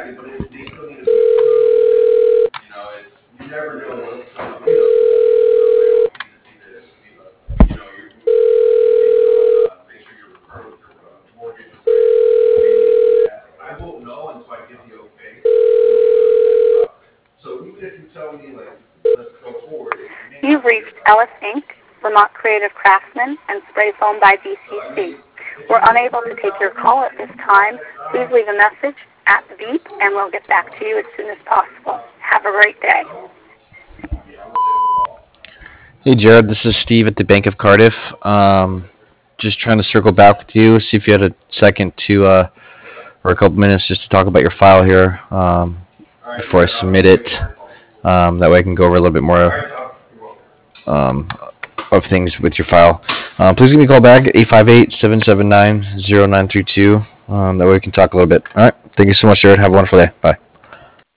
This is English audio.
You've reached Ellis Inc., Vermont Creative Craftsman, and Spray Foam by VCC. We're unable to take your call at this time. Please leave a message at the beep, and we'll get back to you as soon as possible. Have a great day. Hey Jared, this is Steve at the Bank of Cardiff. Just trying to circle back with you, see if you had a second to, or a couple minutes just to talk about your file here before I submit it. That way I can go over a little bit more um, of things with your file. Please give me a call back at 858-779-0932. That way we can talk a little bit. All right. Thank you so much, Jared. Have a wonderful day. Bye.